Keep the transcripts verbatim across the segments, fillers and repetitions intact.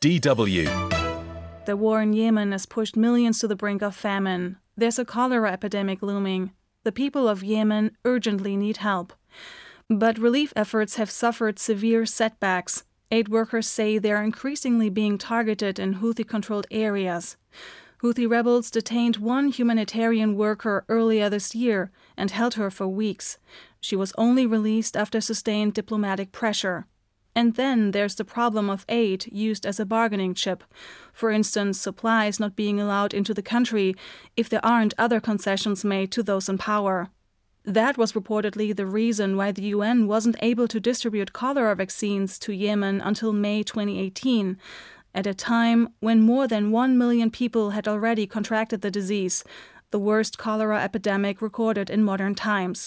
D W. The war in Yemen has pushed millions to the brink of famine. There's a cholera epidemic looming. The people of Yemen urgently need help. But relief efforts have suffered severe setbacks. Aid workers say they are increasingly being targeted in Houthi-controlled areas. Houthi rebels detained one humanitarian worker earlier this year and held her for weeks. She was only released after sustained diplomatic pressure. And then there's the problem of aid used as a bargaining chip. For instance, supplies not being allowed into the country if there aren't other concessions made to those in power. That was reportedly the reason why the U N wasn't able to distribute cholera vaccines to Yemen until May twenty eighteen, at a time when more than one million people had already contracted the disease, the worst cholera epidemic recorded in modern times.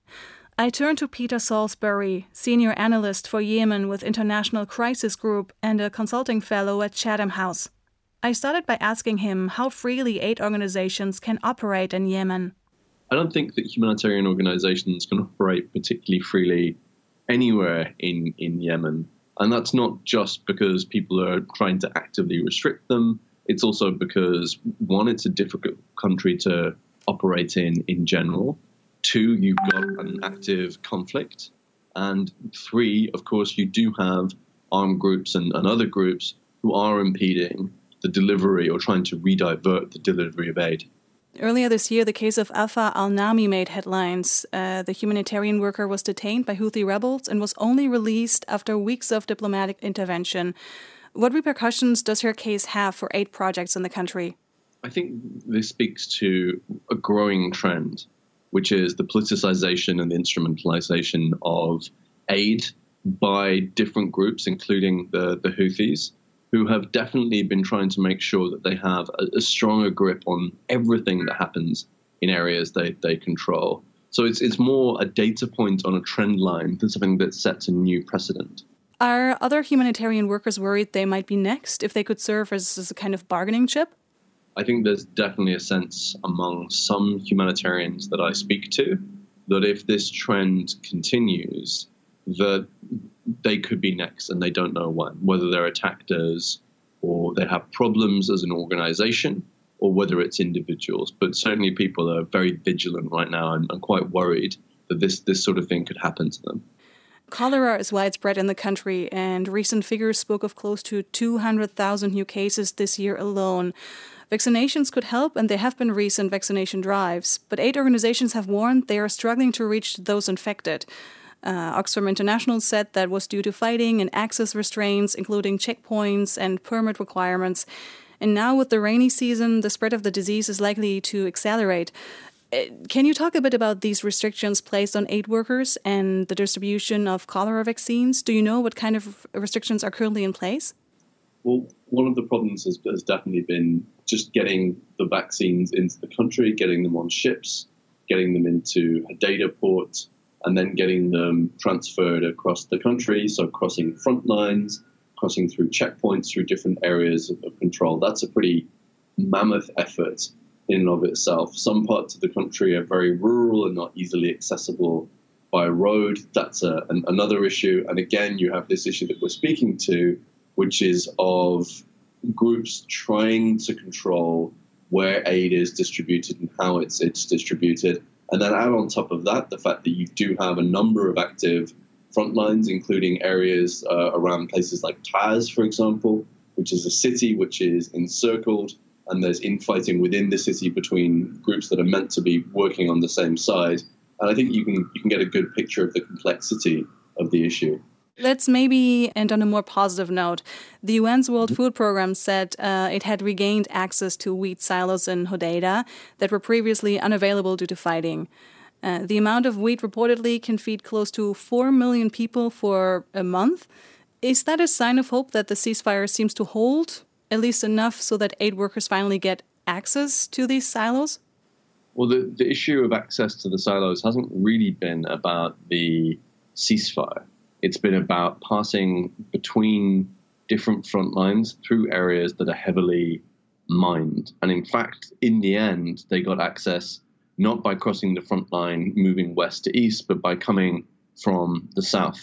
I turn to Peter Salisbury, senior analyst for Yemen with International Crisis Group and a consulting fellow at Chatham House. I started by asking him how freely aid organizations can operate in Yemen. I don't think that humanitarian organizations can operate particularly freely anywhere in, in Yemen. And that's not just because people are trying to actively restrict them. It's also because, one, it's a difficult country to operate in in general. Two, you've got an active conflict. And three, of course, you do have armed groups and, and other groups who are impeding the delivery or trying to redivert the delivery of aid. Earlier this year, the case of Alpha al-Nami made headlines. Uh, the humanitarian worker was detained by Houthi rebels and was only released after weeks of diplomatic intervention. What repercussions does her case have for aid projects in the country? I think this speaks to a growing trend, which is the politicization and the instrumentalization of aid by different groups, including the, the Houthis, who have definitely been trying to make sure that they have a, a stronger grip on everything that happens in areas they, they control. So it's it's more a data point on a trend line than something that sets a new precedent. Are other humanitarian workers worried they might be next if they could serve as, as a kind of bargaining chip? I think there's definitely a sense among some humanitarians that I speak to that if this trend continues, that they could be next and they don't know when, whether they're attacked as or they have problems as an organization or whether it's individuals. But certainly people are very vigilant right now and, and quite worried that this, this sort of thing could happen to them. Cholera is widespread in the country, and recent figures spoke of close to two hundred thousand new cases this year alone. Vaccinations could help, and there have been recent vaccination drives, but aid organizations have warned they are struggling to reach those infected. Uh, Oxfam International said that was due to fighting and access restraints, including checkpoints and permit requirements. And now with the rainy season, the spread of the disease is likely to accelerate. Uh, can you talk a bit about these restrictions placed on aid workers and the distribution of cholera vaccines? Do you know what kind of restrictions are currently in place? Well, one of the problems has, has definitely been just getting the vaccines into the country, getting them on ships, getting them into a data port, and then getting them transferred across the country, so crossing front lines, crossing through checkpoints, through different areas of, of control. That's a pretty mammoth effort in and of itself. Some parts of the country are very rural and not easily accessible by road. That's a, an, another issue. And again, you have this issue that we're speaking to, which is of groups trying to control where aid is distributed and how it's it's distributed. And then add on top of that the fact that you do have a number of active front lines, including areas uh, around places like Taz, for example, which is a city which is encircled, and there's infighting within the city between groups that are meant to be working on the same side. And I think you can you can get a good picture of the complexity of the issue. Let's maybe end on a more positive note. The U N's World Food Programme said uh, it had regained access to wheat silos in Hodeidah that were previously unavailable due to fighting. Uh, the amount of wheat reportedly can feed close to four million people for a month. Is that a sign of hope that the ceasefire seems to hold, at least enough so that aid workers finally get access to these silos? Well, the, the issue of access to the silos hasn't really been about the ceasefire. It's been about passing between different front lines through areas that are heavily mined. And in fact, in the end, they got access not by crossing the front line, moving west to east, but by coming from the south.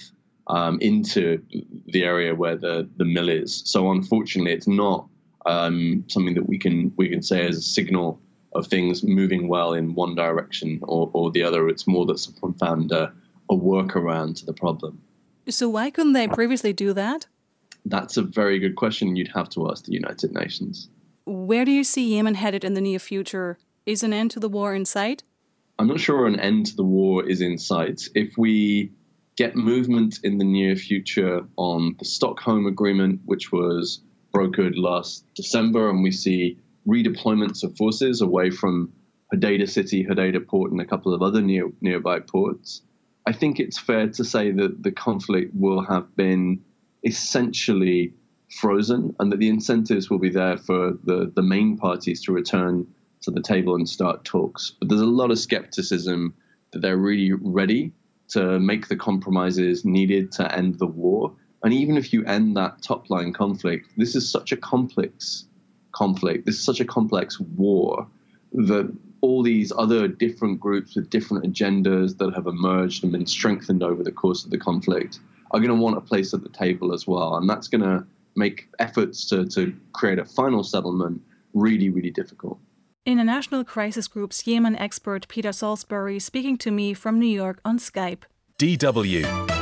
um, into the area where the, the mill is. So unfortunately, it's not um, something that we can we can say as a signal of things moving well in one direction or, or the other. It's more that someone found a, a workaround to the problem. So why couldn't they previously do that? That's a very good question. You'd have to ask the United Nations. Where do you see Yemen headed in the near future? Is an end to the war in sight? I'm not sure an end to the war is in sight. If we get movement in the near future on the Stockholm Agreement, which was brokered last December, and we see redeployments of forces away from Hodeidah City, Hodeidah Port, and a couple of other near, nearby ports, I think it's fair to say that the conflict will have been essentially frozen and that the incentives will be there for the, the main parties to return to the table and start talks. But there's a lot of skepticism that they're really ready to make the compromises needed to end the war. And even if you end that top-line conflict, this is such a complex conflict, this is such a complex war that all these other different groups with different agendas that have emerged and been strengthened over the course of the conflict are going to want a place at the table as well. And that's going to make efforts to, to create a final settlement really, really difficult. International Crisis Group's Yemen expert Peter Salisbury speaking to me from New York on Skype. D W